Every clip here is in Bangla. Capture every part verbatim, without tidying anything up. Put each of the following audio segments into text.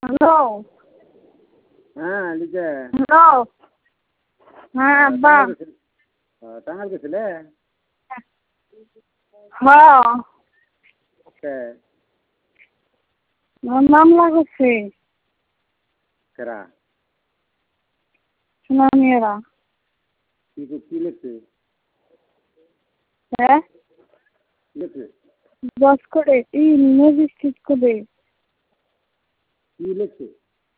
হ্যালো। হ্যাঁ লিজা। হ্যালো। হ্যাঁ আব্বা। টাঙ্গাইল গেছিলে? হ্যাঁ। কে? মামলা করছে। কারা? সুনামিয়ারা। কি কি লিখছে? হ্যাঁ? লিখছে? দশ করে এই ম্যাজিস্ট্রেট করে। কি লিখছে?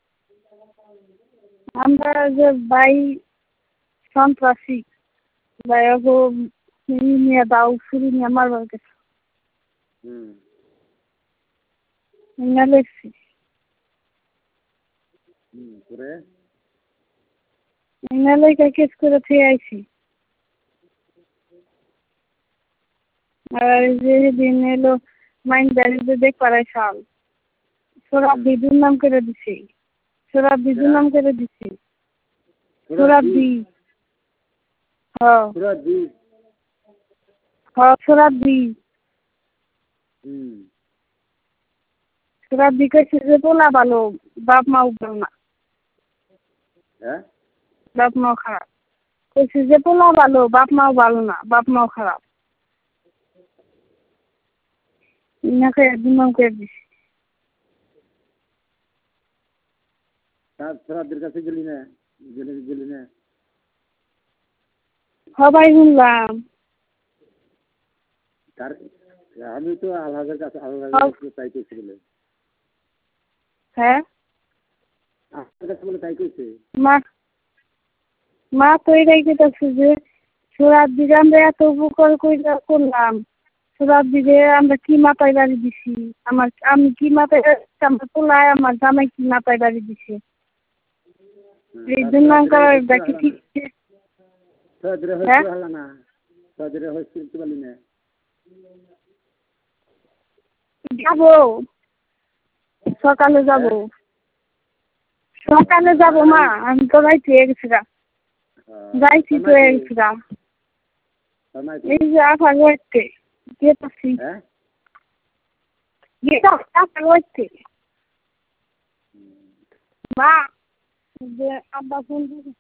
আমরা যে বাই সন্ত্রাসী বায়াগো নিয়ে দাও শুরু নিয়ে মারবার গেছে। হুম। না লিখছি। হুম করে? না লেখা কেস করে থেকে আইছি। আর যেদিন এলো মাইন ব্যারিজে দেখ পারাই সাল সোরাব বিদুর নাম করে দিছি। সোরাব বিদুর নাম করে দিছি। সোরাবদি। হ্যাঁ। সোরাবদি। হ্যাঁ সোরাবদি। হুম। সোরাবদি কইছে যে পোলা ভালো বাপ মা ভালো না। হ্যাঁ? বাপ মাও খারাপ। কইছে যে পোলা ভালো বাপ মাও ভালো না বাপ মাও খারাপ। ইনাকে দুনাম করে দিছি। তার সোরাবদির কাছে গেলি না? গেলি গেলি না? সবাই শুনলাম। তার আমি তো আলহাজের কাছে আলহাজের কাছে তাই কইছি বলে। হ্যাঁ? আপনার কাছে বলে তাই কইছে? মা মা তো এটাই কইতাছে যে সোরাবদিকে আমরা এত উপকার কইরা করলাম। সোরাবদিকে আমরা কি মাথায় বাড়ি দিছি। আমার আমি কি মাথায় আমার পোলায় আমার জামাই কি মাথায় বাড়ি দিছে। এই দুর্নাম করার দেখি ঠিক সদরে হ্যাঁ? হইতে হলো না। সদরে হইতে পারলি না। যাবো সকালে যাবো। সকালে যাবো মা আমি তো যাইতে গেছিলাম। যাইছি তো গেছিলাম। এই যে আফা গেছে গেতাছি। হ্যাঁ? গেতা আফা গেছে। মা যে আব্বা ফোন দিছে।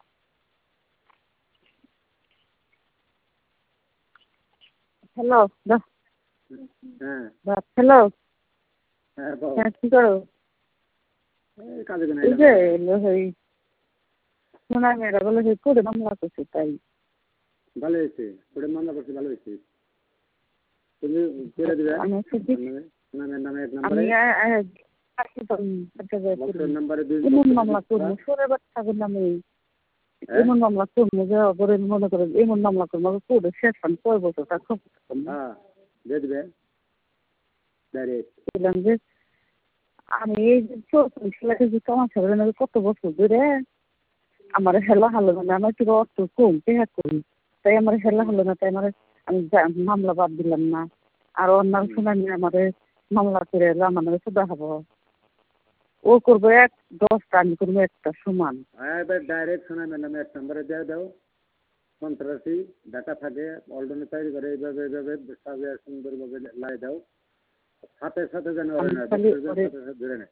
হ্যালো দাও। হ্যাঁ। হ্যালো। হ্যাঁ বল। হ্যাঁ কি করো? এই কাজে কেন এই যে ওই সুনামিয়ারা বলে যে কোর্টে মামলা করছে তাই। ভালো হয়েছে। কোর্টে মামলা করছে ভালো হয়েছে। তুমি করে দিবে? সুনামের নামে এক নম্বরে। বক্সের নাম্বারে দুই এমন মামলা করবো সোরে বাচ্চাদের নামে এমন মামলা করবো যে করে মনে করেন এমন মামলা করবো কোর্টে শেষ পান ছয় বছর তার সব হ্যাঁ দিয়ে দিবে বললাম যে আমি এই যে চৌত্রিশ লাখে যে তোমার সাথে কত বছর ধরে আমার হেলা হলো না আমার একটু অর্থ কম পেহার করি তাই আমার হেলা হলো না তাই আমার আমি মামলা বাদ দিলাম না আর অন্যান্য শুনানি আমাদের মামলা করে এলো আমার নামে সুদা হবো ও করবো এক দশটা আমি করবো একটা সমান এবার ডাইরেক্ট সুনামের নামে এক নম্বরে দিয়ে দাও সন্ত্রাসী ডাটা থাকে অল্ডনে তৈরি করে এইভাবে এইভাবে সাজিয়ে সুন্দরভাবে লাই দাও সাথে সাথে যেন ধরে নেয়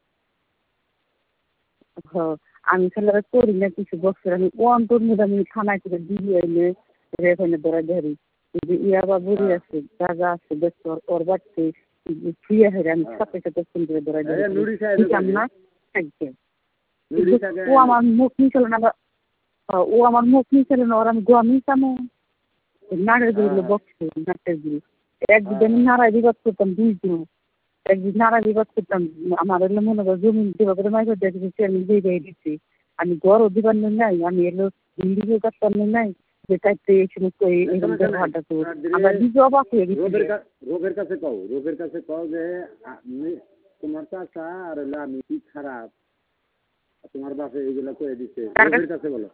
আমি তাহলে করি না কিছু বছর আমি অন্তর মধ্যে আমি থানায় করে দিয়ে এনে এখানে ধরা ধরি ইয়া বা বুড়ি আছে জায়গা আছে বেশ ওর বাড়তে শুয়ে হেরে আমি সাথে সাথে ফোন করে ধরা ধরি না একদম ও আমার মুখ নিচল না ও আমার মুখ নিচল না ওর আমি গোয়া মিশামো নাড়ের গুলো বক্স নাটের গুলো একদিন আমি নাড়াই বিবাদ করতাম দুই দিন একদিন নাড়া বিবাদ করতাম আমার এলো মনে করো জমিন দেওয়া করে মাইকে দেখেছি আমি দিয়ে দিচ্ছি আমি গড়ও দিবার নাই আমি এলো হিন্দিও করতাম নাই যে চাইতে এই সমস্ত এইরকম ব্যবহারটা তো আমরা নিজে অবাক হয়ে গেছি রোগের কাছে কও রোগের কাছে কও যে তোমার চাচা আর হলো আমি কি খারাপ তোমার বাপে এইগুলো করে দিচ্ছে রোগের কাছে বলো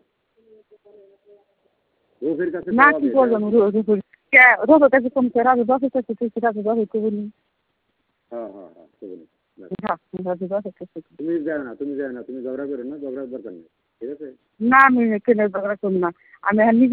রোগের কাছে না কি বললাম রোগের কাছে কম করে রাজু বাপের কাছে তুই রাজু বাপে কে বলি হ্যাঁ হ্যাঁ হ্যাঁ তুমি যাও না তুমি যাও না তুমি ঝগড়া করো না ঝগড়ার দরকার নেই ঠিক আছে না আমি কেন ঝগড়া করবো না আমি